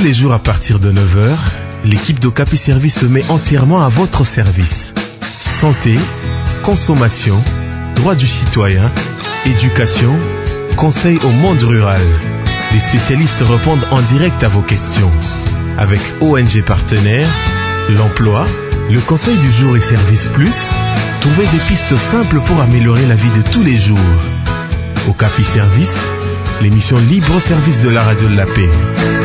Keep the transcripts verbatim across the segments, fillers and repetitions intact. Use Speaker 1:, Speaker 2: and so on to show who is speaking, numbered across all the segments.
Speaker 1: les jours à partir de neuf heures, l'équipe d'Okapi Service se met entièrement à votre service. Santé, consommation, droits du citoyen, éducation, conseil au monde rural. Les spécialistes répondent en direct à vos questions. Avec O N G partenaires, l'emploi, le conseil du jour et Service Plus, trouvez des pistes simples pour améliorer la vie de tous les jours. Okapi Service, l'émission libre au service de la radio de la paix.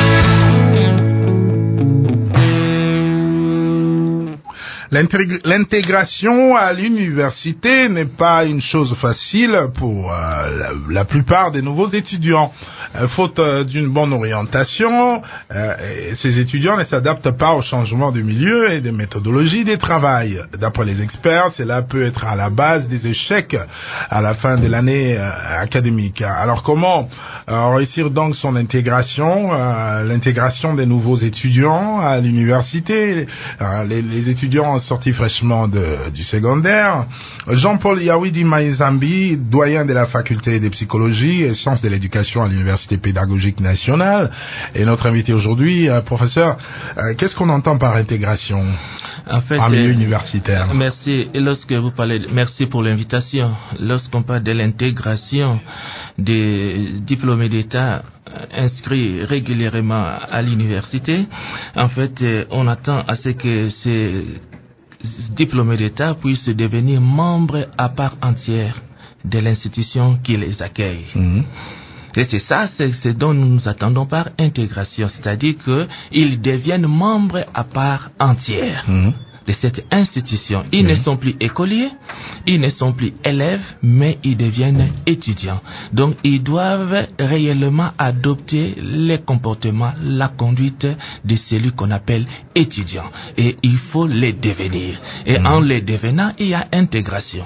Speaker 2: L'intégration à l'université n'est pas une chose facile pour euh, la, la plupart des nouveaux étudiants. Euh, faute euh, d'une bonne orientation, euh, ces étudiants ne s'adaptent pas au changement du milieu et des méthodologies de travail. D'après les experts, cela peut être à la base des échecs à la fin de l'année euh, académique. Alors comment euh, réussir donc son intégration, euh, l'intégration des nouveaux étudiants à l'université, euh, les, les étudiants sorti fraîchement de, du secondaire. Jean-Paul Yawidi Maïzambi, doyen de la faculté de psychologie et sciences de l'éducation à l'Université pédagogique nationale, est notre invité aujourd'hui. Euh, professeur, euh, qu'est-ce qu'on entend par intégration
Speaker 3: en fait,
Speaker 2: en milieu
Speaker 3: euh,
Speaker 2: universitaire?
Speaker 3: Merci. Et lorsque vous parlez, de, merci pour l'invitation. Lorsqu'on parle de l'intégration des diplômés d'État inscrits régulièrement à l'université, en fait, on attend à ce que ces diplômés d'État puissent devenir membres à part entière de l'institution qui les accueille. Mmh. Et c'est ça, c'est ce dont nous nous attendons par intégration, c'est-à-dire qu'ils deviennent membres à part entière. Mmh. de cette institution. Ils mmh. ne sont plus écoliers, ils ne sont plus élèves, mais ils deviennent étudiants. Donc, ils doivent réellement adopter les comportements, la conduite de celui qu'on appelle étudiant. Et il faut les devenir. Et mmh. en les devenant, il y a intégration.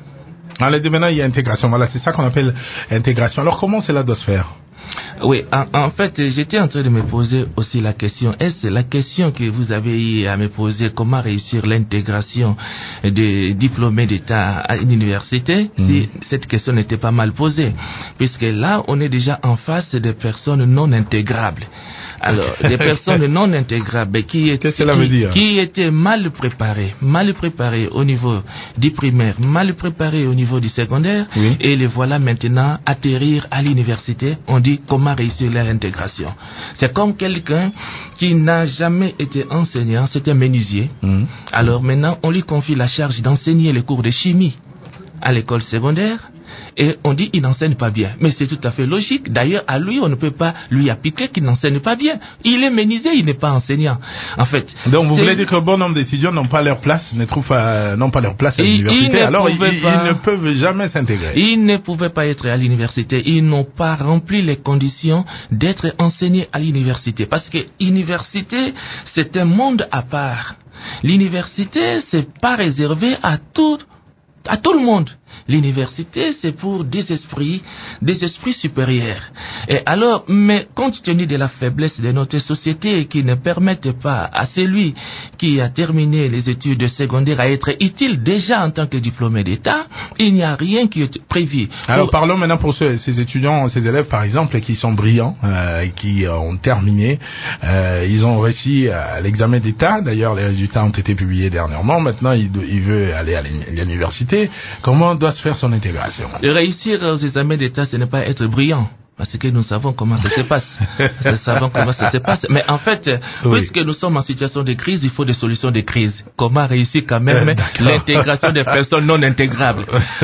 Speaker 2: En les devenant, il y a intégration. Voilà, c'est ça qu'on appelle intégration. Alors, comment cela doit se faire?
Speaker 3: Oui, en, en fait, j'étais en train de me poser aussi la question. Est-ce la question que vous avez eu à me poser, comment réussir l'intégration des diplômés d'État à une université, mmh. si cette question n'était pas mal posée, puisque là, on est déjà en face de personnes non intégrables. Alors, des personnes non intégrables qui étaient,
Speaker 2: Qu'est-ce que cela veut dire?
Speaker 3: qui étaient mal préparées, mal préparées au niveau du primaire, mal préparées au niveau du secondaire, oui. et les voilà maintenant atterrir à l'université. On dit comment réussir leur intégration. C'est comme quelqu'un qui n'a jamais été enseignant, c'était menuisier. Mmh. Alors maintenant, on lui confie la charge d'enseigner les cours de chimie à l'école secondaire. Et on dit il n'enseigne pas bien. Mais c'est tout à fait logique. D'ailleurs, à lui, on ne peut pas lui appliquer qu'il n'enseigne pas bien. Il est menuisier, il n'est pas enseignant. En fait.
Speaker 2: Donc, vous voulez dire que bon nombre d'étudiants n'ont pas leur place, ne trouvent pas, n'ont pas leur place à l'université. Alors, ils, pas, ils ne peuvent jamais s'intégrer.
Speaker 3: Ils ne pouvaient pas être à l'université. Ils n'ont pas rempli les conditions d'être enseignés à l'université. Parce que l'université, c'est un monde à part. L'université, c'est pas réservé à tout, à tout le monde. L'université, c'est pour des esprits, des esprits supérieurs. Et alors, mais compte tenu de la faiblesse de notre société qui ne permettent pas à celui qui a terminé les études secondaires à être utile déjà en tant que diplômé d'État, il n'y a rien qui est prévu.
Speaker 2: Alors,
Speaker 3: pour...
Speaker 2: parlons maintenant pour ces, ces étudiants, ces élèves, par exemple, qui sont brillants, euh, qui ont terminé, euh, ils ont réussi à l'examen d'État. D'ailleurs, les résultats ont été publiés dernièrement. Maintenant, il, il veut aller à l'université. Comment doit se faire son intégration?
Speaker 3: Et réussir aux examens d'État, ce n'est pas être brillant. Parce que nous savons comment ça se passe. Nous savons comment ça se passe. Mais en fait, oui. puisque nous sommes en situation de crise, il faut des solutions de crise. Comment réussir quand même l'intégration des personnes non intégrables?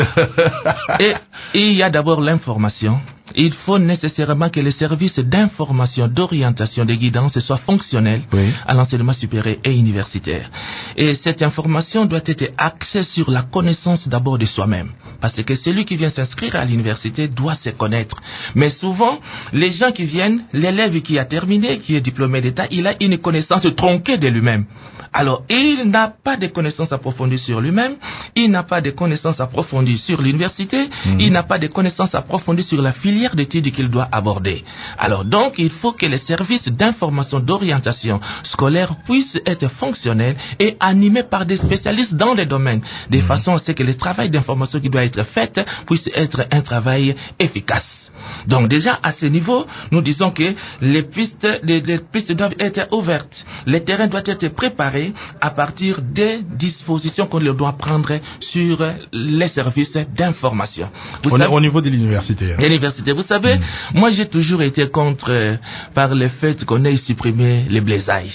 Speaker 3: Et, et il y a d'abord l'information. Il faut nécessairement que les services d'information, d'orientation, de guidance soient fonctionnels oui. à l'enseignement supérieur et universitaire. Et cette information doit être axée sur la connaissance d'abord de soi-même. Parce que celui qui vient s'inscrire à l'université doit se connaître. Mais souvent, les gens qui viennent, l'élève qui a terminé, qui est diplômé d'État, il a une connaissance tronquée de lui-même. Alors, il n'a pas de connaissances approfondies sur lui-même, il n'a pas de connaissances approfondies sur l'université, mmh. il n'a pas de connaissances approfondies sur la filière d'études qu'il doit aborder. Alors donc, il faut que les services d'information, d'orientation scolaire puissent être fonctionnels et animés par des spécialistes dans les domaines, de mmh. façon à ce que le travail d'information qui doit être fait puisse être un travail efficace. Donc déjà, à ce niveau, nous disons que les pistes, les, les pistes doivent être ouvertes. Les terrains doivent être préparés à partir des dispositions qu'on doit prendre sur les services d'information. Vous
Speaker 2: On
Speaker 3: savez,
Speaker 2: est au niveau de l'université. Hein.
Speaker 3: L'université, vous savez, mmh. moi j'ai toujours été contre euh, par le fait qu'on ait supprimé les blaisailles.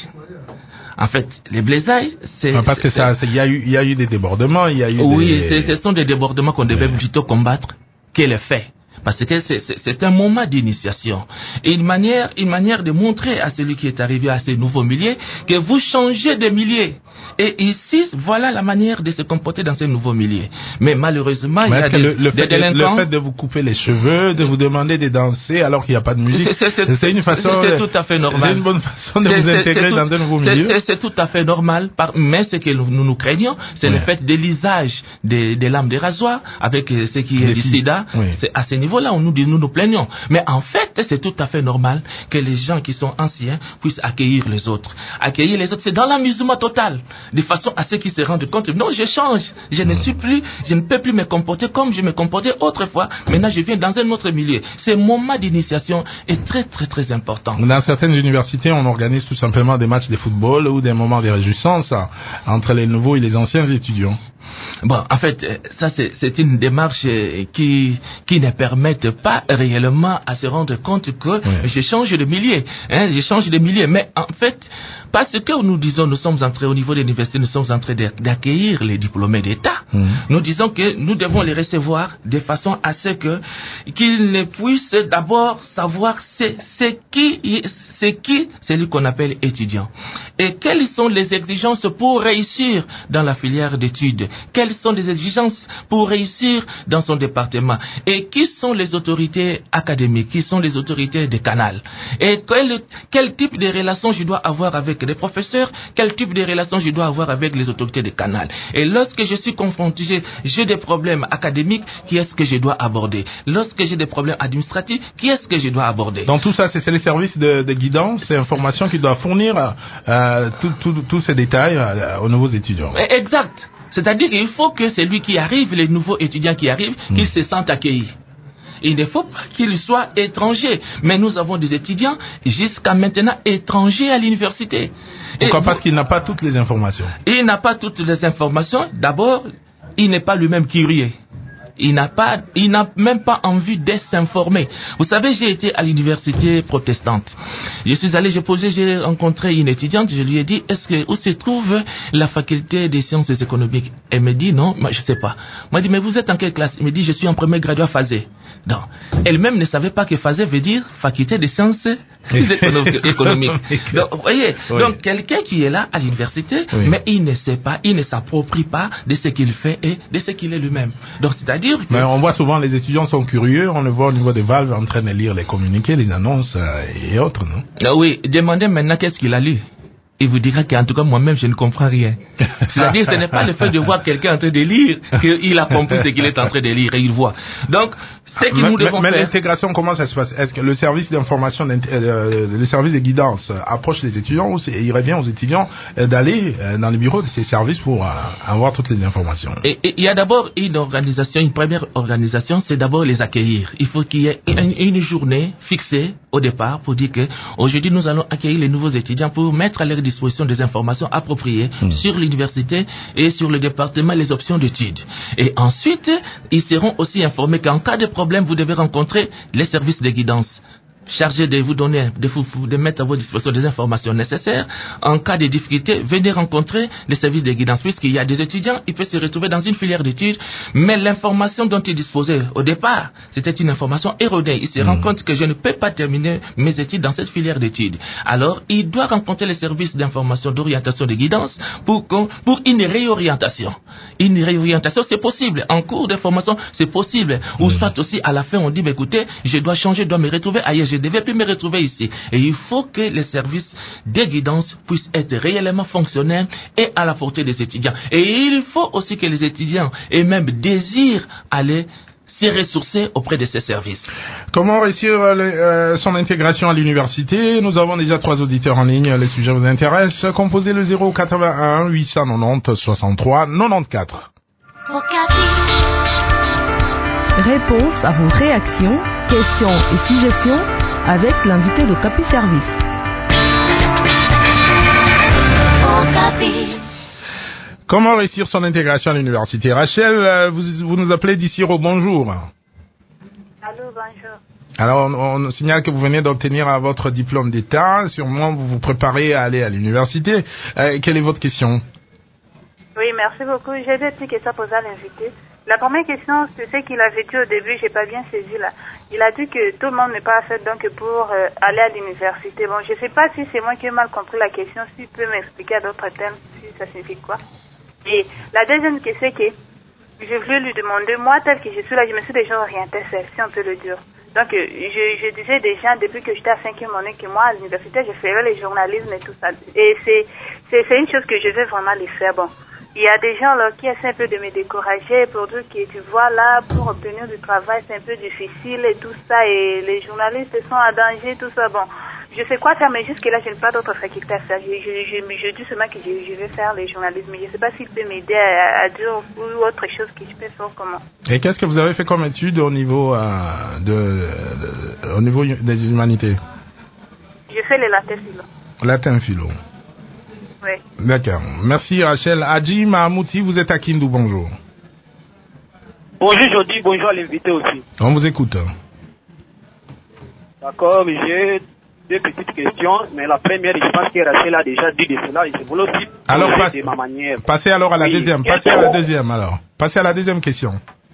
Speaker 3: En fait, les blaisailles, c'est...
Speaker 2: Ah, parce que ça, il y a eu, il y a eu des débordements, il y a eu
Speaker 3: oui,
Speaker 2: des...
Speaker 3: Oui, ce sont des débordements qu'on devait ouais. plutôt combattre que les faits. Parce que c'est, c'est, c'est un moment d'initiation. Et une manière, une manière de montrer à celui qui est arrivé à ces nouveaux milliers que vous changez de milliers. Et ici, voilà la manière de se comporter dans ces nouveaux milliers. Mais malheureusement, Mais il y a des,
Speaker 2: le, le
Speaker 3: des
Speaker 2: fait
Speaker 3: délinquants...
Speaker 2: Le fait de vous couper les cheveux, de vous demander de danser alors qu'il n'y a pas de musique, c'est, c'est, c'est une façon...
Speaker 3: C'est tout à fait normal.
Speaker 2: C'est une bonne façon de
Speaker 3: c'est,
Speaker 2: vous
Speaker 3: c'est,
Speaker 2: intégrer
Speaker 3: c'est
Speaker 2: dans
Speaker 3: tout,
Speaker 2: un nouveau
Speaker 3: c'est,
Speaker 2: milieu.
Speaker 3: C'est, c'est tout à fait normal. Par, mais ce que nous nous craignons, c'est ouais. le fait de l'usage des, des lames de rasoir avec ce qui est du sida. Oui. C'est à ce niveau-là où nous, nous nous plaignons. Mais en fait, c'est tout à fait normal que les gens qui sont anciens puissent accueillir les autres. Accueillir les autres, c'est dans l'amusement total, de façon à ce qu'ils se rendent compte, non, je change, je ne suis plus, je ne peux plus me comporter comme je me comportais autrefois, maintenant je viens dans un autre milieu. Ce moment d'initiation est très très très important.
Speaker 2: Dans certaines universités, on organise tout simplement des matchs de football ou des moments de réjouissance entre les nouveaux et les anciens étudiants.
Speaker 3: Bon, en fait, ça c'est, c'est une démarche qui qui ne permet pas réellement à se rendre compte que oui. je change de milieu, hein, je change de milieu. Mais en fait, parce que nous disons, nous sommes entrés au niveau de l'université, nous sommes en train d'accueillir les diplômés d'État. Mmh. Nous disons que nous devons les recevoir de façon à ce que qu'ils ne puissent d'abord savoir c'est, c'est qui c'est qui celui qu'on appelle étudiant et quelles sont les exigences pour réussir dans la filière d'études, quelles sont les exigences pour réussir dans son département et qui sont les autorités académiques, qui sont les autorités de canal et quel, quel type de relation je dois avoir avec les professeurs, quel type de relation je dois avoir avec les autorités de canal. Et lorsque je suis confronté, j'ai, j'ai des problèmes académiques, qui est-ce que je dois aborder? Lorsque j'ai des problèmes administratifs, qui est-ce que je dois aborder?
Speaker 2: Dans tout ça, c'est, c'est les services de, de guidance et information qui doivent fournir euh, tous ces détails euh, aux nouveaux étudiants.
Speaker 3: Exact. C'est-à-dire qu'il faut que celui qui arrive, les nouveaux étudiants qui arrivent, mmh. qu'ils se sentent accueillis. Il ne faut pas qu'ils soient étrangers. Mais nous avons des étudiants jusqu'à maintenant étrangers à l'université.
Speaker 2: Pourquoi?
Speaker 3: Et
Speaker 2: Parce qu'il n'a pas toutes les informations.
Speaker 3: Il n'a pas toutes les informations. D'abord, il n'est pas lui-même curieux. Il n'a pas, il n'a même pas envie de s'informer. Vous savez, j'ai été à l'université protestante. Je suis allé, j'ai posé, j'ai rencontré une étudiante, je lui ai dit, est-ce que, où se trouve la faculté des sciences économiques? Elle me dit, non, moi, je sais pas. Moi, je dis, mais vous êtes en quelle classe? Elle me dit, je suis en premier graduat phasé. Non. Elle-même ne savait pas que phasé veut dire faculté des sciences économiques. Donc, vous voyez, oui. Donc, quelqu'un qui est là à l'université, oui. mais il ne sait pas, il ne s'approprie pas de ce qu'il fait et de ce qu'il est lui-même. Donc, c'est-à-dire que...
Speaker 2: Mais on voit souvent les étudiants sont curieux, on le voit au niveau des valves en train de lire les communiqués, les annonces euh, et autres, non?
Speaker 3: Ah oui, demandez maintenant qu'est-ce qu'il a lu. Il vous dira qu'en tout cas, moi-même, je ne comprends rien. C'est-à-dire, ce n'est pas le fait de voir quelqu'un en train de lire qu'il a compris ce qu'il est en train de lire et il voit. Donc, ce que
Speaker 2: mais,
Speaker 3: nous devons
Speaker 2: mais, mais
Speaker 3: faire...
Speaker 2: l'intégration, comment ça se passe? Est-ce que le service d'information, euh, le service de guidance approche les étudiants ou il revient aux étudiants euh, d'aller euh, dans les bureaux de ces services pour euh, avoir toutes les informations?
Speaker 3: Et il y a d'abord une organisation, une première organisation, c'est d'abord les accueillir. Il faut qu'il y ait une, une journée fixée au départ pour dire que aujourd'hui nous allons accueillir les nouveaux étudiants pour mettre à leur disposition des informations appropriées mmh. sur l'université et sur le département, les options d'études. Et ensuite, ils seront aussi informés qu'en cas de problème, vous devez rencontrer les services de guidance chargés de vous donner, de, vous, de mettre à votre disposition des informations nécessaires. En cas de difficulté, venez rencontrer les services de guidance, puisqu'il y a des étudiants, ils peuvent se retrouver dans une filière d'études, mais l'information dont ils disposaient au départ, c'était une information erronée. Ils se mmh. rendent compte que je ne peux pas terminer mes études dans cette filière d'études. Alors, il doit rencontrer les services d'information, d'orientation, de guidance pour, pour une réorientation. Une réorientation, c'est possible. En cours de formation, c'est possible. Mmh. Ou soit aussi, à la fin, on dit, bah, écoutez, je dois changer, je dois me retrouver ailleurs. Je ne devais plus me retrouver ici. Et il faut que les services de guidance puissent être réellement fonctionnels et à la portée des étudiants. Et il faut aussi que les étudiants aient même désir aller se ressourcer auprès de ces services.
Speaker 2: Comment réussir euh, son intégration à l'université? Nous avons déjà trois auditeurs en ligne. Le sujet vous intéresse? Composez le zéro quatre-vingt-un huit cent quatre-vingt-dix soixante-trois quatre-vingt-quatorze.
Speaker 4: Réponse à vos réactions questions et suggestions avec l'invité de Capi Service.
Speaker 2: Comment réussir son intégration à l'université? Rachel, vous, vous nous appelez d'ici au bonjour.
Speaker 5: Allô, bonjour.
Speaker 2: Alors, on, on signale que vous venez d'obtenir votre diplôme d'État. Sûrement, vous vous préparez à aller à l'université. Euh, quelle est votre question?
Speaker 5: Oui, merci beaucoup. J'ai deux petites questions à poser à l'invité. La première question, c'est ce qu'il avait dit au début, j'ai pas bien saisi là. Il a dit que tout le monde n'est pas fait donc pour euh, aller à l'université. Bon, je sais pas si c'est moi qui ai mal compris la question, s'il peut m'expliquer à d'autres termes, si ça signifie quoi. Et la deuxième question, c'est que je voulais lui demander, moi, tel que je suis là, je me suis déjà orientée seule, si on peut le dire. Donc, euh, je, je disais déjà, depuis que j'étais à cinquième année, que moi, à l'université, je ferais le journalisme et tout ça. Et c'est, c'est, c'est une chose que je veux vraiment les faire. Bon, il y a des gens là qui essaient un peu de me décourager pour dire que, tu vois, là, pour obtenir du travail, c'est un peu difficile et tout ça. Et les journalistes sont en danger, tout ça. Bon, je sais quoi faire, mais jusque-là, je n'ai pas d'autre faculté à faire. Je, je, je, je dis seulement que je, je vais faire le journalisme. Je ne sais pas s'il peut m'aider à, à dire ou autre chose que je peux faire comment.
Speaker 2: Et qu'est-ce que vous avez fait comme étude au niveau, euh, de, de, au niveau des humanités?
Speaker 5: Je fais le latin philo.
Speaker 2: Latin philo.
Speaker 5: Oui.
Speaker 2: D'accord. Merci Rachel. Adji Mahamouti, vous êtes à Kindu, bonjour.
Speaker 6: Bonjour Jody, bonjour à l'invité aussi.
Speaker 2: On vous écoute.
Speaker 6: D'accord, j'ai deux petites questions, mais la première, je pense que Rachel a déjà dit de cela, et je voulais aussi
Speaker 2: alors, passe,
Speaker 6: de ma manière.
Speaker 2: Passez alors à la
Speaker 6: oui.
Speaker 2: deuxième, passez à la deuxième alors. Passez à la deuxième question.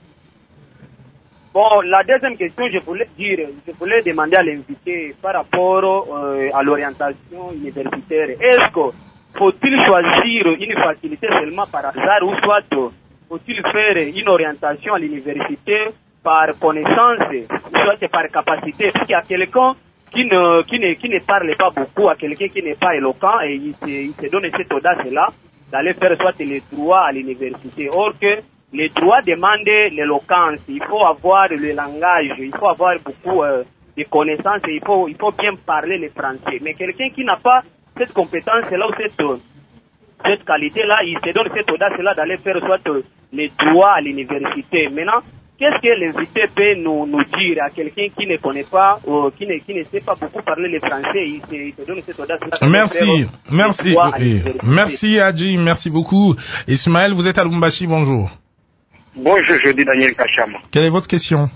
Speaker 6: Bon, la deuxième question, je voulais dire, je voulais demander à l'invité par rapport euh, à l'orientation universitaire. Est-ce que faut-il choisir une facilité seulement par hasard ou soit faut-il faire une orientation à l'université par connaissance, soit par capacité? Parce qu'il y a quelqu'un qui ne, qui, ne, qui ne parle pas beaucoup, à quelqu'un qui n'est pas éloquent et il se, il se donne cette audace-là d'aller faire soit les droits à l'université. Or que les droits demandent l'éloquence, il faut avoir le langage, il faut avoir beaucoup euh, de connaissances et il faut, il faut bien parler le français. Mais quelqu'un qui n'a pas cette compétence-là ou cette, cette qualité-là, il se donne cette audace-là d'aller faire soit les droits à l'université. Maintenant, qu'est-ce que l'invité peut nous, nous dire à quelqu'un qui ne connaît pas ou qui ne, qui ne sait pas beaucoup parler le français? Il se, il se donne cette audace-là.
Speaker 2: Merci, merci, oui. Merci Adji, merci beaucoup. Ismaël, vous êtes à Lubumbashi, bonjour.
Speaker 7: Bonjour, je dis Daniel Kachama.
Speaker 2: Quelle est votre question?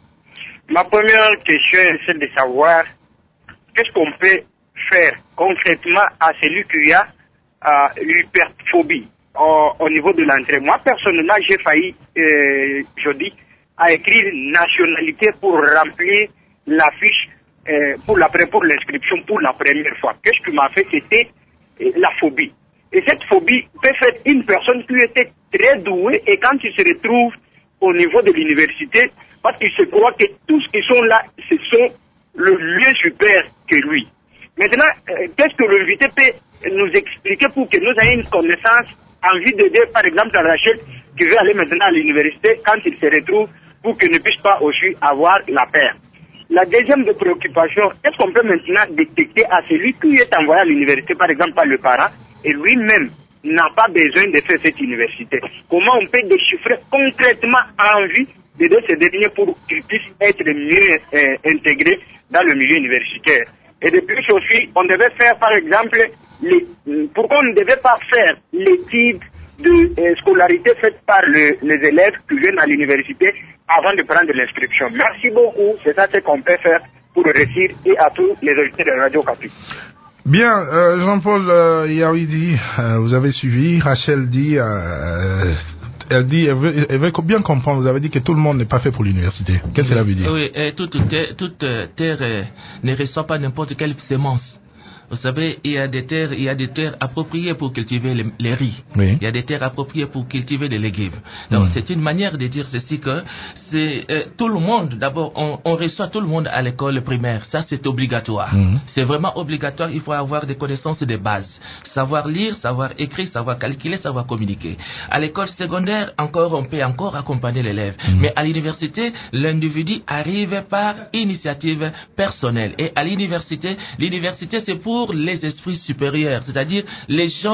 Speaker 7: Ma première question est celle de savoir qu'est-ce qu'on peut faire concrètement à celui qui a euh, l'hyperphobie au, au niveau de l'entrée. Moi, personnellement, j'ai failli, euh, je dis, à écrire nationalité pour remplir la fiche euh, pour la pour l'inscription pour la première fois. Qu'est-ce qui m'a fait? C'était euh, la phobie. Et cette phobie peut faire une personne qui était très douée et quand il se retrouve au niveau de l'université, parce qu'il se croit que tous qui sont là, ce sont le lieu super que lui. Maintenant, euh, qu'est-ce que l'invité peut nous expliquer pour que nous ayons une connaissance, envie d'aider par exemple à Rachel qui veut aller maintenant à l'université quand il se retrouve pour qu'il ne puisse pas aussi avoir la paire. La deuxième de préoccupation, est-ce qu'on peut maintenant détecter à celui qui est envoyé à l'université par exemple par le parent et lui-même n'a pas besoin de faire cette université? Comment on peut déchiffrer concrètement envie d'aider ces derniers pour qu'ils puissent être mieux euh, intégrés dans le milieu universitaire? Et de plus aussi, on devait faire par exemple, les, pourquoi on ne devait pas faire l'étude de euh, scolarité faite par le, les élèves qui viennent à l'université avant de prendre l'inscription? Merci beaucoup, c'est ça ce qu'on peut faire pour réussir et à tous les auditeurs de Radio Capi.
Speaker 2: Bien, euh, Jean-Paul euh, Yawidi, euh, vous avez suivi, Rachel dit, euh, elle dit, elle veut, elle veut bien comprendre, vous avez dit que tout le monde n'est pas fait pour l'université. Qu'est-ce que cela veut dire?
Speaker 3: Oui, et toute terre, toute terre euh, ne reçoit pas n'importe quelle semence. Vous savez, il y a des terres, il y a des terres appropriées pour cultiver les, les riz.
Speaker 2: Oui.
Speaker 3: Il y a des terres appropriées pour cultiver des légumes. Donc, mmh. c'est une manière de dire ceci que c'est euh, tout le monde. D'abord, on, on reçoit tout le monde à l'école primaire. Ça, c'est obligatoire. Mmh. C'est vraiment obligatoire. Il faut avoir des connaissances de base, savoir lire, savoir écrire, savoir calculer, savoir communiquer. À l'école secondaire, encore, on peut encore accompagner l'élève. Mmh. Mais à l'université, l'individu arrive par initiative personnelle. Et à l'université, l'université, c'est pour les esprits supérieurs, c'est-à-dire les gens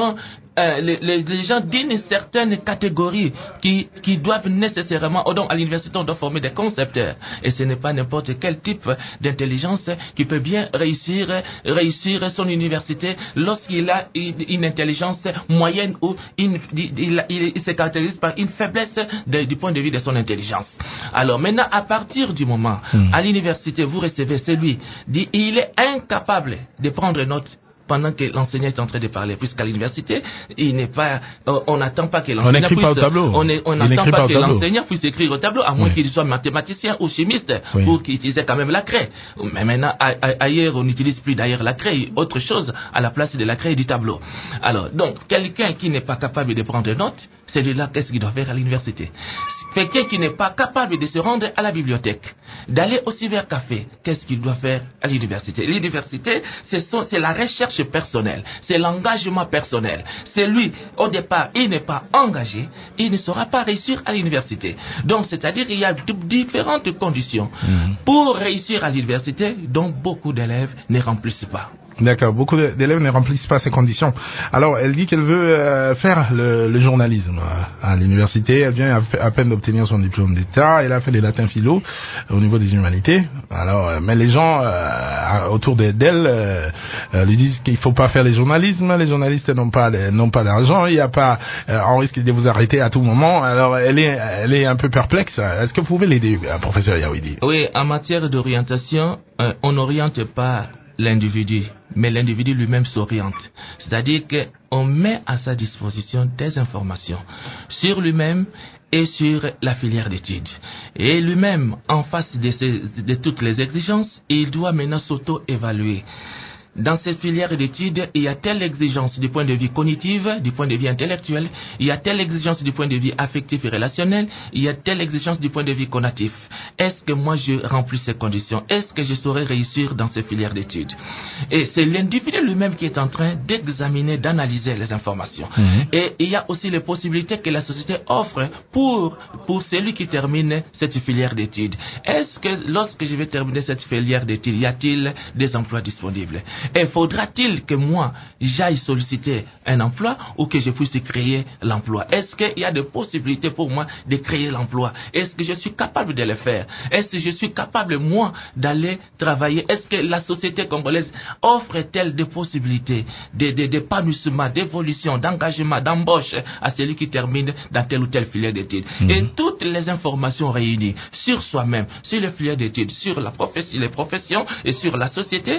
Speaker 3: euh, les, les, les gens d'une certaine catégorie qui, qui doivent nécessairement, donc à l'université on doit former des concepteurs, et ce n'est pas n'importe quel type d'intelligence qui peut bien réussir, réussir son université lorsqu'il a une, une intelligence moyenne ou une, il, il, il, il se caractérise par une faiblesse de, du point de vue de son intelligence. Alors maintenant, à partir du moment, mmh. à l'université, vous recevez celui, dit, il est incapable de prendre note pendant que l'enseignant est en train de parler, puisqu'à l'université, il n'est pas, on n'attend pas que l'enseignant puisse,
Speaker 2: pas au tableau.
Speaker 3: on n'attend pas, pas que l'enseignant puisse écrire au tableau, à moins oui. qu'il soit mathématicien ou chimiste, oui. pour qu'il utilise quand même la craie. Mais maintenant, a, a, ailleurs, on n'utilise plus d'ailleurs la craie, autre chose à la place de la craie et du tableau. Alors, donc, quelqu'un qui n'est pas capable de prendre note, celui-là, qu'est-ce qu'il doit faire à l'université? Quelqu'un qui n'est pas capable de se rendre à la bibliothèque, d'aller au cybercafé, qu'est-ce qu'il doit faire à l'université? L'université, c'est, son, c'est la recherche personnelle, c'est l'engagement personnel. C'est lui, au départ, il n'est pas engagé, il ne saura pas réussir à l'université. Donc, c'est-à-dire qu'il y a différentes conditions mmh. pour réussir à l'université, dont beaucoup d'élèves ne remplissent pas.
Speaker 2: D'accord, beaucoup d'élèves ne remplissent pas ces conditions. Alors, elle dit qu'elle veut euh, faire le, le journalisme à l'université. Elle vient à, à peine d'obtenir son diplôme d'État. Elle a fait les latins philo au niveau des humanités. Alors, euh, mais les gens euh, autour d'elle euh, euh, lui disent qu'il faut pas faire le journalisme. Les journalistes n'ont pas n'ont pas d'argent. Il y a pas, euh, on risque de vous arrêter à tout moment. Alors, elle est elle est un peu perplexe. Est-ce que vous pouvez l'aider, professeur Yawidi?
Speaker 3: Oui, en matière d'orientation, euh, on n'oriente pas l'individu, mais l'individu lui-même s'oriente. C'est-à-dire qu'on met à sa disposition des informations sur lui-même et sur la filière d'études. Et lui-même, en face de, ces, de toutes les exigences, il doit maintenant s'auto-évaluer. Dans cette filière d'études, il y a telle exigence du point de vue cognitif, du point de vue intellectuel, il y a telle exigence du point de vue affectif et relationnel, il y a telle exigence du point de vue cognitif. Est-ce que moi je remplis ces conditions? Est-ce que je saurais réussir dans ces filières d'études? Et c'est l'individu lui-même qui est en train d'examiner, d'analyser les informations. Mmh. Et il y a aussi les possibilités que la société offre pour, pour celui qui termine cette filière d'études. Est-ce que lorsque je vais terminer cette filière d'études, y a-t-il des emplois disponibles? Et faudra-t-il que moi, j'aille solliciter un emploi ou que je puisse créer l'emploi? Est-ce qu'il y a des possibilités pour moi de créer l'emploi? Est-ce que je suis capable de le faire? Est-ce que je suis capable, moi, d'aller travailler? Est-ce que la société congolaise offre-t-elle des possibilités d'épanouissement, d'évolution, d'engagement, d'embauche à celui qui termine dans telle ou telle filière d'études? Mmh. Et toutes les informations réunies sur soi-même, sur les filières d'études, sur la profession, les professions et sur la société,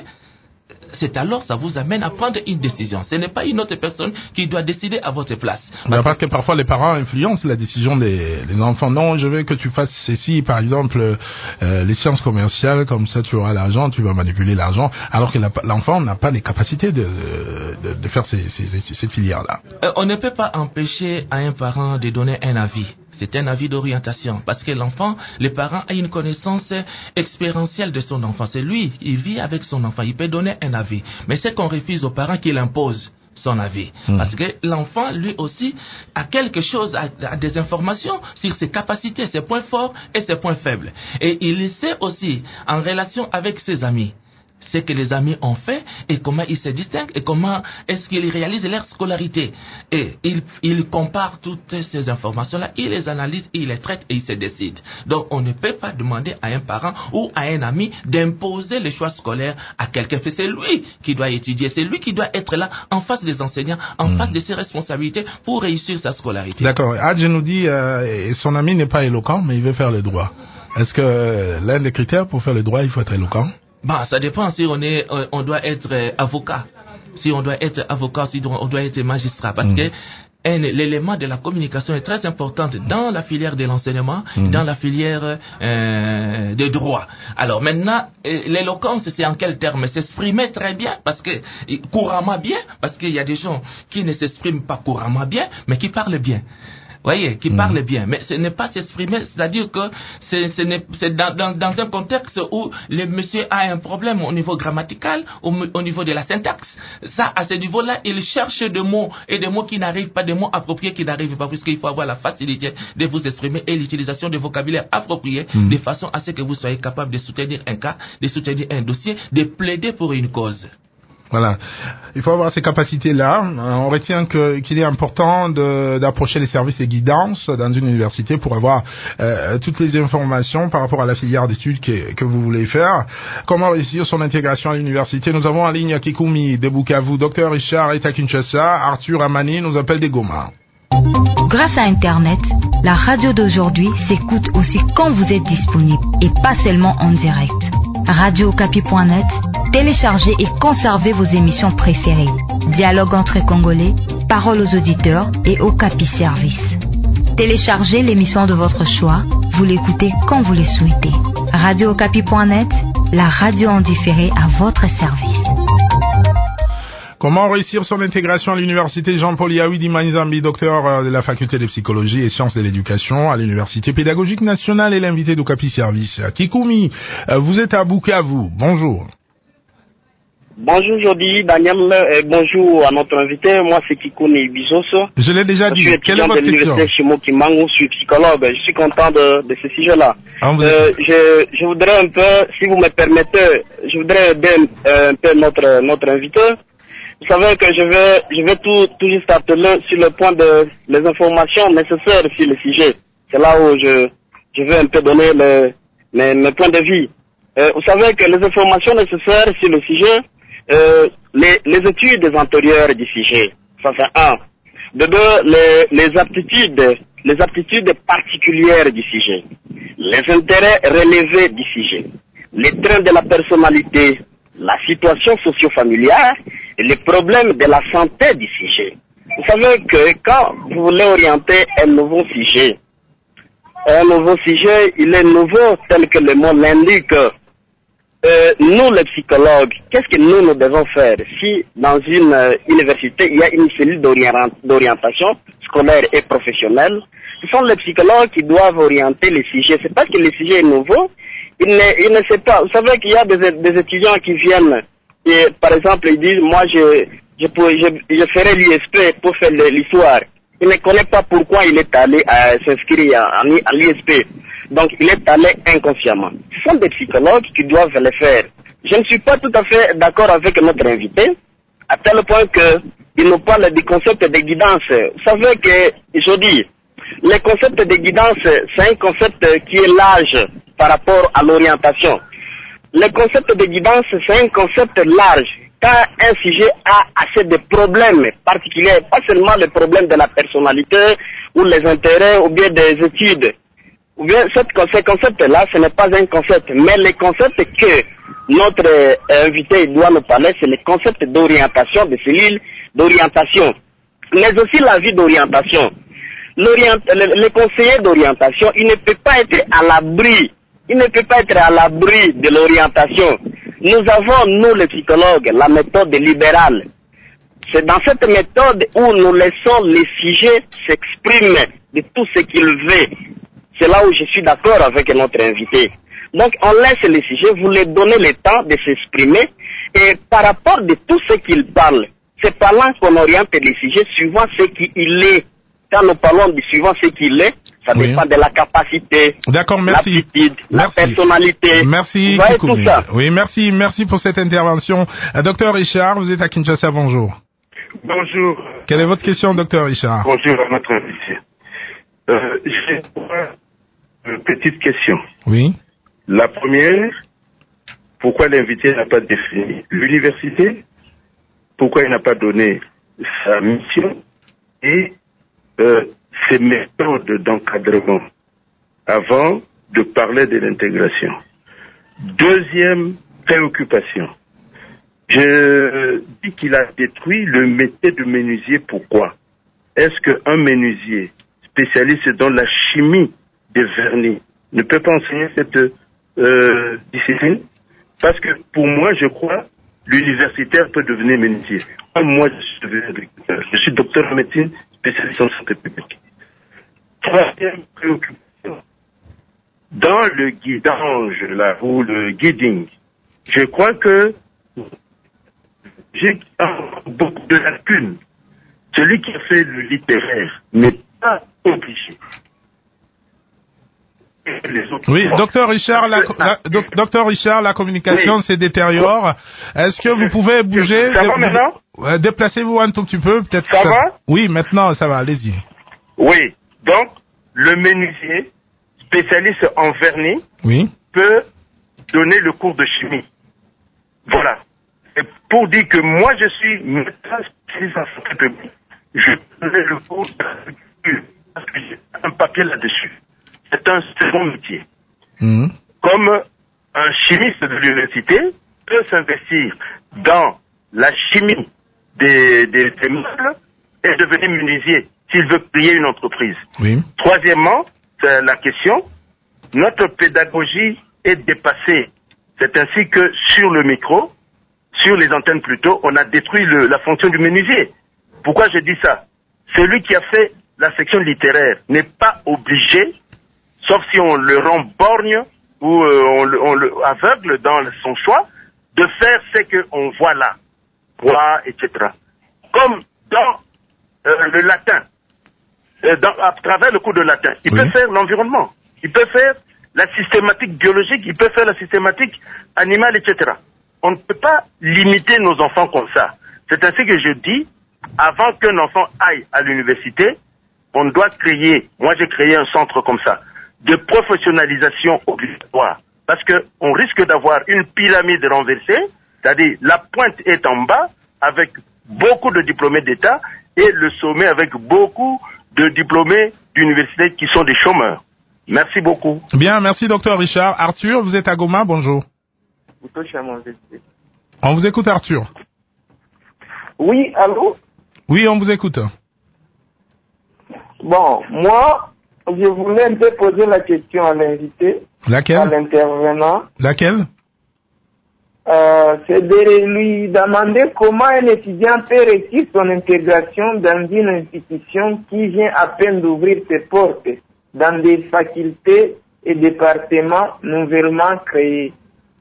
Speaker 3: c'est alors ça vous amène à prendre une décision. Ce n'est pas une autre personne qui doit décider à votre place.
Speaker 2: Parce, parce que parfois les parents influencent la décision des, des enfants. Non, je veux que tu fasses ceci, par exemple, euh, les sciences commerciales, comme ça tu auras l'argent, tu vas manipuler l'argent, alors que la, l'enfant n'a pas les capacités de, de, de faire ces, ces, ces filières-là.
Speaker 3: Euh, on ne peut pas empêcher à un parent de donner un avis. C'est un avis d'orientation, parce que l'enfant, le parent a une connaissance expérientielle de son enfant. C'est lui, il vit avec son enfant, il peut donner un avis. Mais c'est qu'on refuse aux parents qu'il impose son avis. Mmh. Parce que l'enfant, lui aussi, a quelque chose, a, a des informations sur ses capacités, ses points forts et ses points faibles. Et il sait aussi, en relation avec ses amis, ce que les amis ont fait et comment ils se distinguent et comment est-ce qu'ils réalisent leur scolarité. Et il, il compare toutes ces informations-là, il les analyse, il les traite et il se décide. Donc on ne peut pas demander à un parent ou à un ami d'imposer le choix scolaire à quelqu'un. C'est lui qui doit étudier, c'est lui qui doit être là en face des enseignants, en mmh. face de ses responsabilités pour réussir sa scolarité.
Speaker 2: D'accord. Adje nous dit euh, son ami n'est pas éloquent, mais il veut faire le droit. Est-ce que l'un des critères pour faire le droit, il faut être éloquent?
Speaker 3: Bah, ça dépend si on est, on doit être avocat, si on doit être avocat, si on doit être magistrat, parce mmh. que un, l'élément de la communication est très important dans la filière de l'enseignement, mmh. dans la filière euh, de droit. Alors maintenant, l'éloquence, c'est en quel terme? S'exprimer très bien, parce que couramment bien, parce qu'il y a des gens qui ne s'expriment pas couramment bien, mais qui parlent bien. Voyez, qui mmh. parle bien, mais ce n'est pas s'exprimer, c'est-à-dire que c'est, c'est, c'est dans, dans, dans un contexte où le monsieur a un problème au niveau grammatical, au, au niveau de la syntaxe. Ça, à ce niveau-là, il cherche des mots, et des mots qui n'arrivent pas, des mots appropriés qui n'arrivent pas, puisqu'il faut avoir la facilité de vous exprimer et l'utilisation de vocabulaire approprié, mmh. de façon à ce que vous soyez capable de soutenir un cas, de soutenir un dossier, de plaider pour une cause.
Speaker 2: Voilà. Il faut avoir ces capacités-là. On retient que, qu'il est important de, d'approcher les services de guidance dans une université pour avoir euh, toutes les informations par rapport à la filière d'études que, que vous voulez faire. Comment réussir son intégration à l'université? Nous avons en ligne Kikoumi de Bukavu, Docteur Richard est à Kinshasa, Arthur Amani nous appelle des Goma.
Speaker 8: Grâce à Internet, la radio d'aujourd'hui s'écoute aussi quand vous êtes disponible et pas seulement en direct. radio okapi point net, téléchargez et conservez vos émissions préférées. Dialogue entre Congolais, paroles aux auditeurs et Okapi Service. Téléchargez l'émission de votre choix, vous l'écoutez quand vous le souhaitez. radio okapi point net, la radio en différé à votre service.
Speaker 2: Comment réussir son intégration à l'université Jean-Paul Yaoui Manizambi, docteur de la faculté de psychologie et sciences de l'éducation à l'université pédagogique nationale et l'invité d'Okapi Service. Kikoumi, vous êtes à Bukavu. Bonjour.
Speaker 9: Bonjour Jody, Daniel, et bonjour à notre invité. Moi c'est Kikouni Bisoso.
Speaker 2: Je l'ai déjà dit.
Speaker 9: Je suis
Speaker 2: Quelle est votre
Speaker 9: de l'université
Speaker 2: question?
Speaker 9: Shimokimangu, je suis psychologue. Je suis content de, de ce sujet-là.
Speaker 2: Ah,
Speaker 9: euh, je, je voudrais un peu, si vous me permettez, je voudrais aider un peu notre, notre invité. Vous savez que je vais, je vais tout, tout juste atteler sur le point de les informations nécessaires sur le sujet. C'est là où je, je vais un peu donner le, mes, mes points de vue. Euh, vous savez que les informations nécessaires sur le sujet, euh, les, les études antérieures du sujet, ça fait un. De deux, les, les aptitudes, les aptitudes particulières du sujet, les intérêts relevés du sujet, les traits de la personnalité, la situation socio-familière et les problèmes de la santé du sujet. Vous savez que quand vous voulez orienter un nouveau sujet, un nouveau sujet, il est nouveau tel que le mot l'indique. Euh, nous, les psychologues, qu'est-ce que nous, nous devons faire si dans une euh, université, il y a une cellule d'orientation scolaire et professionnelle? Ce sont les psychologues qui doivent orienter les sujets. C'est parce que le sujet est nouveau, ils ne, ils ne savent pas. Vous savez qu'il y a des, des étudiants qui viennent et, par exemple, ils disent, moi, je, je, pourrais, je, je ferai l'U S P pour faire l'histoire. Il ne connaît pas pourquoi il est allé euh, s'inscrire à, à l'I S P. Donc, il est allé inconsciemment. Ce sont des psychologues qui doivent le faire. Je ne suis pas tout à fait d'accord avec notre invité, à tel point qu'il nous parle du concept de guidance. Vous savez que, je dis, le concept de guidance, c'est un concept qui est large par rapport à l'orientation. Le concept de guidance, c'est un concept large. Quand un sujet a assez de problèmes particuliers, pas seulement le problème de la personnalité ou les intérêts ou bien des études, ou bien cette, ce concept-là, ce n'est pas un concept, mais le concept que notre euh, invité doit nous parler, c'est le concept d'orientation, de cellules d'orientation, mais aussi la vie d'orientation. Le, le conseiller d'orientation, il ne peut pas être à l'abri, il ne peut pas être à l'abri de l'orientation. Nous avons, nous les psychologues, la méthode libérale. C'est dans cette méthode où nous laissons les sujets s'exprimer de tout ce qu'ils veulent. C'est là où je suis d'accord avec notre invité. Donc, on laisse les sujets, vous leur donnez le temps de s'exprimer, et par rapport de tout ce qu'ils parlent, c'est par là qu'on oriente les sujets suivant ce qu'il est. Quand nous parlons de suivant ce qu'il est, ça oui. dépend de la capacité,
Speaker 2: d'accord, merci.
Speaker 9: l'aptitude, la
Speaker 2: merci.
Speaker 9: personnalité.
Speaker 2: Merci,
Speaker 9: vous voyez tout ça.
Speaker 2: Oui, merci, merci pour cette intervention. Euh, docteur Richard, vous êtes à Kinshasa, bonjour.
Speaker 10: Bonjour.
Speaker 2: Quelle est votre question, docteur Richard?
Speaker 10: Bonjour à notre invité. Euh, j'ai une petite question.
Speaker 2: Oui.
Speaker 10: La première, pourquoi l'invité n'a pas défini l'université? Pourquoi il n'a pas donné sa mission et euh, ses méthodes d'encadrement avant de parler de l'intégration? Deuxième préoccupation, je dis qu'il a détruit le métier de menuisier. Pourquoi? Est-ce qu'un menuisier spécialiste dans la chimie des vernis ne peut pas enseigner cette euh, discipline? Parce que pour moi, je crois, l'universitaire peut devenir menuisier. Moi, je suis devenu agriculteur. Je suis docteur en médecine, spécialiste en santé publique. Troisième préoccupation. Dans le guidange, là, ou le guiding, je crois que j'ai beaucoup de lacunes. Celui qui a fait le littéraire n'est pas obligé les autres.
Speaker 2: Oui, docteur Richard, la, la, doc, docteur Richard, la communication oui. se détériore. Est-ce que vous pouvez bouger?
Speaker 10: Ça va maintenant?
Speaker 2: Euh, Déplacez-vous un tout petit peu, peut-être.
Speaker 10: Ça, ça va?
Speaker 2: Oui, maintenant, ça va, allez-y.
Speaker 10: Oui, donc, le menuisier, spécialiste en vernis,
Speaker 2: oui.
Speaker 10: peut donner le cours de chimie. Voilà. Et pour dire que moi, je suis médecin spécialiste en santé publique, je donnais le cours d'agriculture, parce que j'ai un papier là-dessus. C'est un second métier.
Speaker 2: Mmh.
Speaker 10: Comme un chimiste de l'université peut s'investir dans la chimie des, des, des meubles et devenir menuisier s'il veut créer une entreprise.
Speaker 2: Oui.
Speaker 10: Troisièmement, c'est la question, notre pédagogie est dépassée. C'est ainsi que sur le micro, sur les antennes plutôt, on a détruit le, la fonction du menuisier. Pourquoi je dis ça? Celui qui a fait la section littéraire n'est pas obligé, sauf si on le rend borgne ou euh, on, le, on le aveugle dans son choix, de faire ce qu'on voit là, bois, et cetera. Comme dans euh, le latin, euh, dans, à travers le cours de latin, il oui. peut faire l'environnement, il peut faire la systématique biologique, il peut faire la systématique animale, et cetera. On ne peut pas limiter nos enfants comme ça. C'est ainsi que je dis, avant qu'un enfant aille à l'université, on doit créer, moi j'ai créé un centre comme ça, de professionnalisation obligatoire. Parce que on risque d'avoir une pyramide renversée, c'est-à-dire la pointe est en bas avec beaucoup de diplômés d'État et le sommet avec beaucoup de diplômés d'université qui sont des chômeurs. Merci beaucoup.
Speaker 2: Bien, merci docteur Richard. Arthur, vous êtes à Goma, bonjour. On vous écoute Arthur.
Speaker 11: Oui, allô?
Speaker 2: Oui, on vous écoute.
Speaker 11: Bon, moi, je voulais un peu poser la question à l'invité.
Speaker 2: Laquelle?
Speaker 11: À l'intervenant.
Speaker 2: Laquelle?
Speaker 11: Euh, c'est de lui demander comment un étudiant peut réussir son intégration dans une institution qui vient à peine d'ouvrir ses portes, dans des facultés et départements nouvellement créés.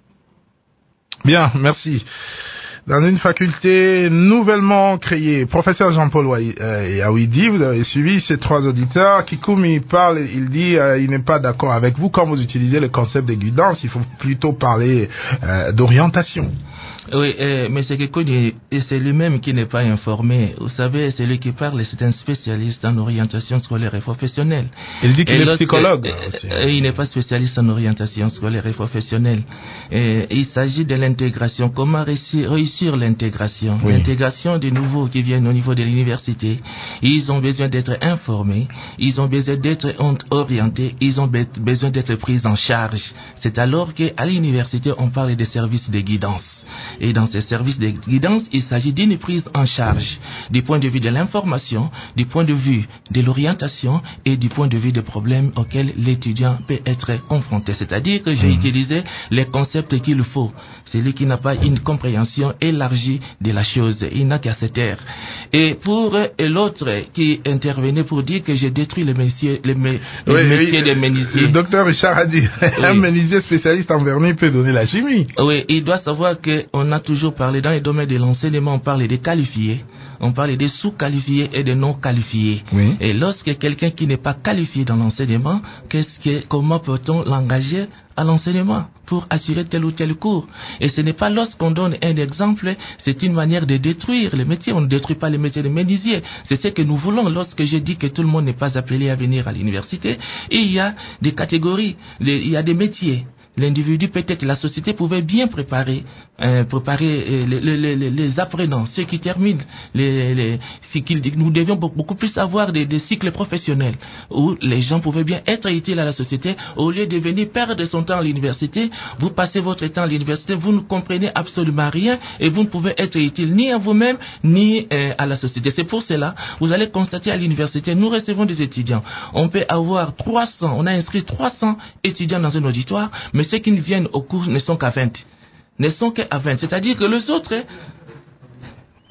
Speaker 2: Bien, merci. Dans une faculté nouvellement créée. Professeur Jean-Paul Yaoudi, vous avez suivi ces trois auditeurs. Kikoum, il parle, il dit, euh, il n'est pas d'accord avec vous quand vous utilisez le concept de guidance. Il faut plutôt parler euh, d'orientation.
Speaker 3: Oui, euh, mais c'est Kikoum, c'est lui-même qui n'est pas informé. Vous savez, celui qui parle, c'est un spécialiste en orientation scolaire et professionnelle.
Speaker 2: Il dit qu'il est psychologue.
Speaker 3: Euh, euh, il n'est pas spécialiste en orientation scolaire et professionnelle. Euh, il s'agit de l'intégration. Comment réussir, réussir l'intégration? Oui. L'intégration des nouveaux qui viennent au niveau de l'université. Ils ont besoin d'être informés. Ils ont besoin d'être orientés. Ils ont be- besoin d'être pris en charge. C'est alors qu'à l'université, on parle des services de guidance. Et dans ces services de guidance, il s'agit d'une prise en charge du point de vue de l'information, du point de vue de l'orientation et du point de vue des problèmes auxquels l'étudiant peut être confronté. C'est-à-dire que j'ai mmh. utilisé les concepts qu'il faut. Celui qui n'a pas une compréhension élargie de la chose, il n'a qu'à se taire. Et pour l'autre qui intervenait pour dire que j'ai détruit le métier, le, mé, le oui, métier oui, des menuisiers.
Speaker 2: Le docteur Richard a dit, oui. un menuisier spécialiste en vernis peut donner la chimie.
Speaker 3: Oui, il doit savoir qu'on a toujours parlé dans les domaines de l'enseignement, on parle des qualifiés, on parle des sous-qualifiés et des non-qualifiés.
Speaker 2: Oui.
Speaker 3: Et lorsque quelqu'un qui n'est pas qualifié dans l'enseignement, qu'est-ce que, comment peut-on l'engager à l'enseignement pour assurer tel ou tel cours? Et ce n'est pas lorsqu'on donne un exemple, c'est une manière de détruire le métier. On ne détruit pas le métier de menuisier. C'est ce que nous voulons. Lorsque je dis que tout le monde n'est pas appelé à venir à l'université, il y a des catégories, il y a des métiers. L'individu, peut-être la société pouvait bien préparer, euh, préparer euh, les, les, les, les apprenants, ceux qui terminent. Les, les, nous devions beaucoup plus avoir des, des cycles professionnels où les gens pouvaient bien être utiles à la société au lieu de venir perdre son temps à l'université. Vous passez votre temps à l'université, vous ne comprenez absolument rien et vous ne pouvez être utile ni à vous-même ni euh, à la société. C'est pour cela, vous allez constater à l'université, nous recevons des étudiants. On peut avoir trois cents, on a inscrit trois cents étudiants dans un auditoire, mais ceux qui viennent au cours ne sont qu'à vingt. Ne sont qu'à vingt. C'est-à-dire que les autres,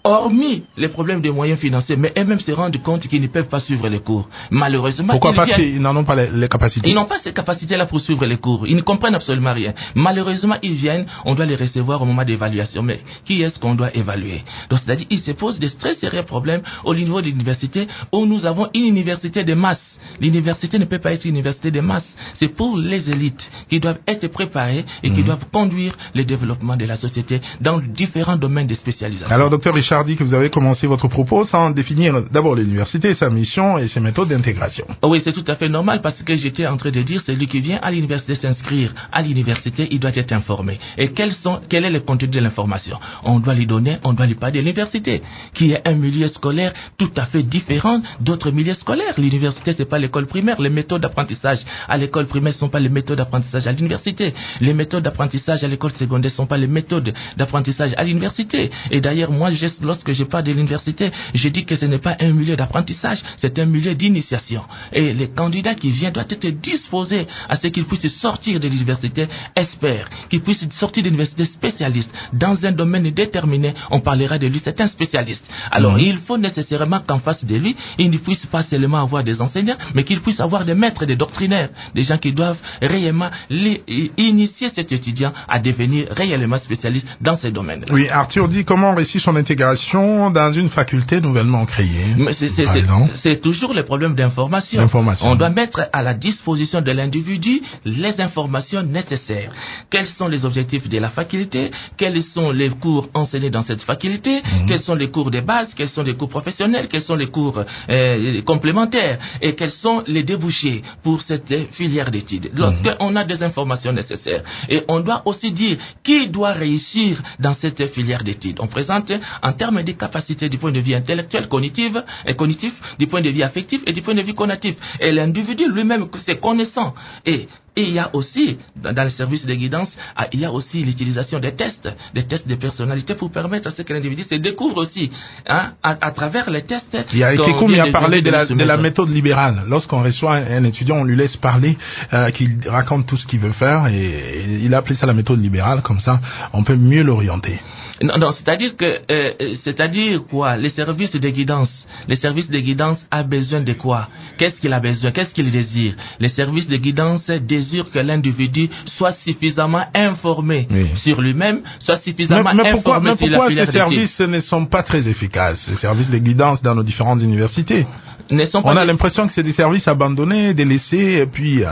Speaker 3: hormis les problèmes de moyens financiers, mais eux-mêmes se rendent compte qu'ils ne peuvent pas suivre les cours. Malheureusement,
Speaker 2: pourquoi?
Speaker 3: Ils
Speaker 2: Parce
Speaker 3: viennent...
Speaker 2: qu'ils n'en ont pas les, les capacités.
Speaker 3: Ils n'ont pas ces capacités-là pour suivre les cours. Ils ne comprennent absolument rien. Malheureusement, ils viennent, on doit les recevoir au moment d'évaluation. Mais qui est-ce qu'on doit évaluer? Donc, c'est-à-dire, il se pose des très sérieux problèmes au niveau de l'université, où nous avons une université de masse. L'université ne peut pas être une université de masse. C'est pour les élites qui doivent être préparées et qui mmh. doivent conduire le développement de la société dans différents domaines de spécialisation.
Speaker 2: Alors, docteur Richard dit que vous avez commencé votre propos sans définir d'abord l'université, sa mission et ses méthodes d'intégration.
Speaker 3: Oui, c'est tout à fait normal parce que j'étais en train de dire, celui qui vient à l'université s'inscrire à l'université, il doit être informé. Et quels sont, quel est le contenu de l'information? On doit lui donner, on doit lui parler de l'université, qui est un milieu scolaire tout à fait différent d'autres milieux scolaires. L'université, c'est pas l'école primaire. Les méthodes d'apprentissage à l'école primaire ne sont pas les méthodes d'apprentissage à l'université. Les méthodes d'apprentissage à l'école secondaire ne sont pas les méthodes d'apprentissage à l'université. Et d'ailleurs, moi, je, lorsque je parle de l'université, je dis que ce n'est pas un milieu d'apprentissage, c'est un milieu d'initiation. Et les candidats qui viennent doivent être disposés à ce qu'ils puissent sortir de l'université experts, qu'ils puissent sortir de l'université spécialiste. Dans un domaine déterminé, on parlera de lui, c'est un spécialiste. Alors, mmh. il faut nécessairement qu'en face de lui, il ne puisse pas seulement avoir des enseignants, mais qu'il puisse avoir des maîtres, des doctrinaires, des gens qui doivent réellement les, initier cet étudiant à devenir réellement spécialiste dans ces domaines.
Speaker 2: Oui, Arthur dit comment réussir son intégration dans une faculté nouvellement créée.
Speaker 3: Mais c'est, c'est, c'est, c'est toujours le problème d'information. On doit mettre à la disposition de l'individu les informations nécessaires. Quels sont les objectifs de la faculté? Quels sont les cours enseignés dans cette faculté? Mmh. Quels sont les cours de base? Quels sont les cours professionnels? Quels sont les cours euh, complémentaires? Et quels sont les débouchés pour cette filière d'études? Lorsqu'on a des informations nécessaires. Et on doit aussi dire qui doit réussir dans cette filière d'études. On présente en termes de capacités du point de vue intellectuel, cognitif, et cognitif, du point de vue affectif et du point de vue cognitif. Et l'individu lui-même, c'est connaissant. Et Et il y a aussi, dans le service de guidance, il y a aussi l'utilisation des tests, des tests de personnalité pour permettre à ce que l'individu se découvre aussi, hein, à, à travers les tests.
Speaker 2: Il y a Kekoum, il a parlé de la, de la méthode libérale. Lorsqu'on reçoit un, un étudiant, on lui laisse parler, euh, qu'il raconte tout ce qu'il veut faire, et, et il a appelé ça la méthode libérale, comme ça, on peut mieux l'orienter.
Speaker 3: Non, non, c'est-à-dire que, euh, c'est-à-dire quoi? Les services de guidance, les services de guidance a besoin de quoi? Qu'est-ce qu'il a besoin? Qu'est-ce qu'il désire? Les services de guidance désirent que l'individu soit suffisamment informé oui. sur lui-même, soit suffisamment
Speaker 2: mais, mais pourquoi,
Speaker 3: informé
Speaker 2: mais
Speaker 3: sur la filière
Speaker 2: d'études. Pourquoi ces services ne sont pas très efficaces, ces services de guidance dans nos différentes universités?
Speaker 3: Ne sont pas
Speaker 2: On a
Speaker 3: des...
Speaker 2: l'impression que c'est des services abandonnés, délaissés, et puis euh,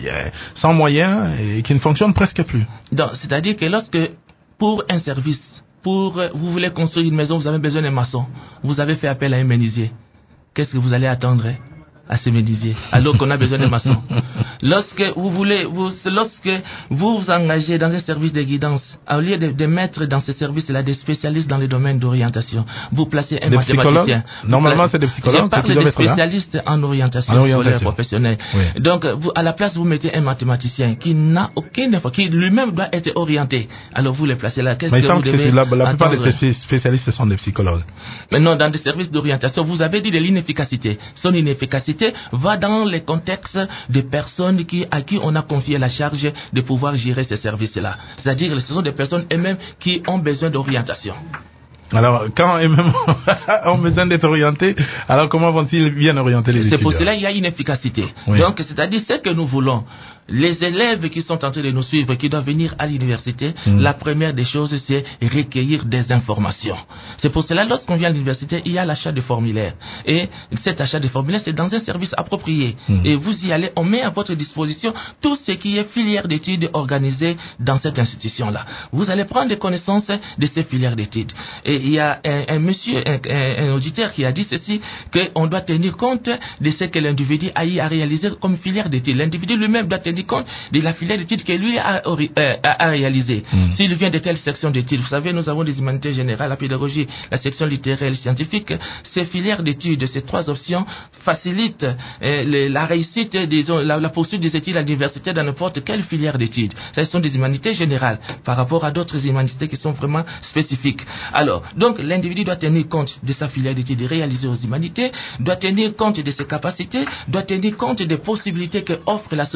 Speaker 2: sans moyens, et qui ne fonctionnent presque plus.
Speaker 3: Donc, c'est-à-dire que lorsque, pour un service, pour vous voulez construire une maison, vous avez besoin d'un maçon. Vous avez fait appel à un menuisier. Qu'est-ce que vous allez attendre à ce menuisier, alors qu'on a besoin d'un maçon? Lorsque vous voulez, vous, lorsque vous vous engagez dans un service de guidance, au lieu de, de mettre dans ce service-là des spécialistes dans les domaines d'orientation, vous placez un
Speaker 2: des
Speaker 3: mathématicien.
Speaker 2: Normalement, c'est des psychologues.
Speaker 3: Je parle
Speaker 2: qui
Speaker 3: des spécialistes en orientation, en orientation scolaire professionnelle. Oui. Donc, vous, à la place, vous mettez un mathématicien qui n'a aucune info, qui lui-même doit être orienté. Alors, vous le placez là. Qu'est-ce
Speaker 2: Mais
Speaker 3: que
Speaker 2: il
Speaker 3: vous
Speaker 2: semble
Speaker 3: devez
Speaker 2: que la, la plupart
Speaker 3: attendre?
Speaker 2: des spécialistes sont des psychologues.
Speaker 3: Mais non, dans des services d'orientation, vous avez dit de l'inefficacité. Son inefficacité va dans les contextes de personnes qui, à qui on a confié la charge de pouvoir gérer ces services-là. C'est-à-dire, ce sont des personnes elles-mêmes qui ont besoin d'orientation.
Speaker 2: Alors, quand eux-mêmes ont besoin d'être orientés, alors comment vont-ils bien orienter les étudiants?
Speaker 3: C'est pour cela qu'il y a une efficacité. Oui. Donc, c'est-à-dire, ce que nous voulons, les élèves qui sont en train de nous suivre, qui doivent venir à l'université, mmh. la première des choses, c'est recueillir des informations. C'est pour cela, lorsqu'on vient à l'université, il y a l'achat de formulaires. Et cet achat de formulaires, c'est dans un service approprié. Mmh. Et vous y allez, on met à votre disposition tout ce qui est filière d'études organisée dans cette institution-là. Vous allez prendre des connaissances de ces filières d'études. Et il y a un, un monsieur, un, un, un auditeur qui a dit ceci, qu'on doit tenir compte de ce que l'individu a eu à réaliser comme filière d'études. L'individu lui-même doit tenir compte de la filière d'études que lui a, euh, a, a réalisée. Mm. S'il vient de telle section d'études, vous savez, nous avons des humanités générales, la pédagogie, la section littéraire et le scientifique. Ces filières d'études, ces trois options facilitent euh, le, la réussite, disons, la, la poursuite des études à l'université dans n'importe quelle filière d'études. Ce sont des humanités générales par rapport à d'autres humanités qui sont vraiment spécifiques. Alors, donc, l'individu doit tenir compte de sa filière d'études réalisée aux humanités, doit tenir compte de ses capacités, doit tenir compte des possibilités que offre la société,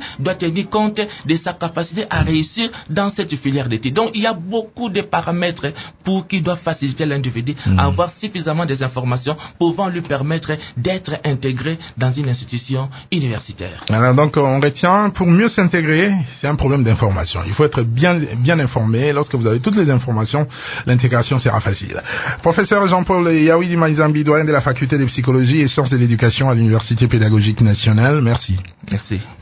Speaker 3: doit tenir compte de sa capacité à réussir dans cette filière d'études. Donc, il y a beaucoup de paramètres pour qui doivent faciliter l'individu mmh. à avoir suffisamment des informations pouvant lui permettre d'être intégré dans une institution universitaire.
Speaker 2: Alors, donc, on retient, pour mieux s'intégrer, c'est un problème d'information. Il faut être bien, bien informé. Lorsque vous avez toutes les informations, l'intégration sera facile. Professeur Jean-Paul Yawidi Maïzambi, doyen de la faculté de psychologie et sciences de l'éducation à l'Université pédagogique nationale, merci.
Speaker 3: Merci.